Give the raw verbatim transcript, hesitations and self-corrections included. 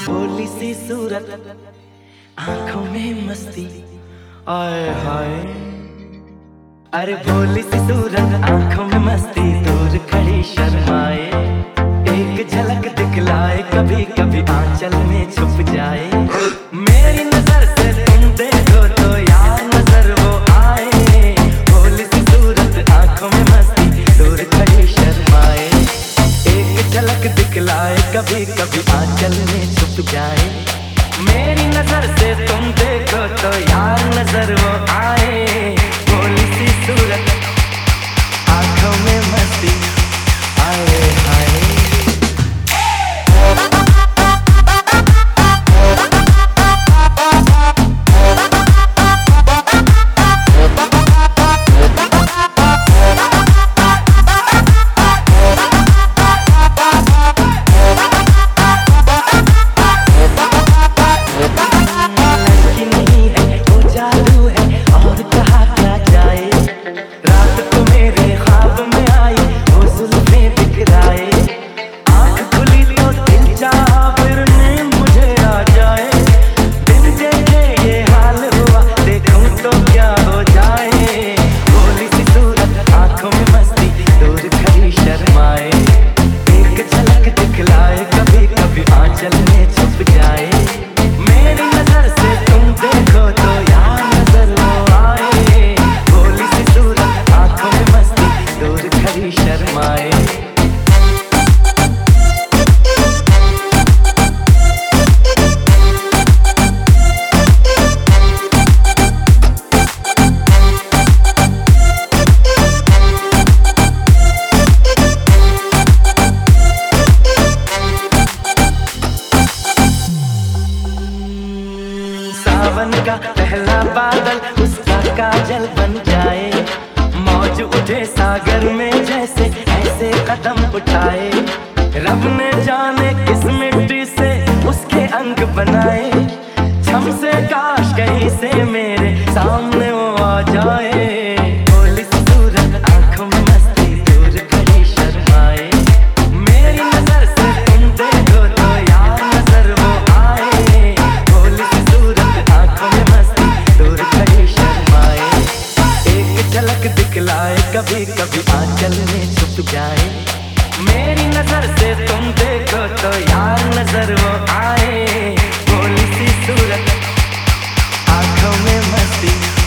भोली सी सूरत, आंखों में मस्ती, आए हाय। अरे भोली सी सूरत, आंखों में मस्ती, दूर खड़ी शर्माए, एक झलक दिखलाए, कभी कभी आंचल में छुप जाए। मेरी नजर से तुम देखो तो यार नजर वो आए। भोली सी सूरत, आंखों में मस्ती, दूर खड़ी शर्माए, एक झलक दिखलाए, कभी कभी आंचल में छुप जाए। मेरी नजर से तुम देखो तो यार नजर वो आए। भोली सी सूरत, आंखों में मस्ती, आए हाय। सावन का पहला बादल उसका काजल बन जाए, मौज उठे सागर में जैसे ऐसे कदम उठाए। रब ने जाने किस मिट्टी से उसके अंग बनाए, छम से काश कहीं से मेरे सामने वो आ जाए। भोली सी सूरत, आंखों में मस्ती, दूर खड़ी शर्माए, मेरी नजर से तुम देखो तो यार नजर वो आए। भोली सी सूरत, आंखों में मस्ती, दूर खड़ी शर्माए, एक झलक दिखलाए, कभी कभी आंचल में छुप जाए। मेरी नजर से तुम देखो तो यार नजर वो आए। भोली सी सूरत, आंखों में मस्ती।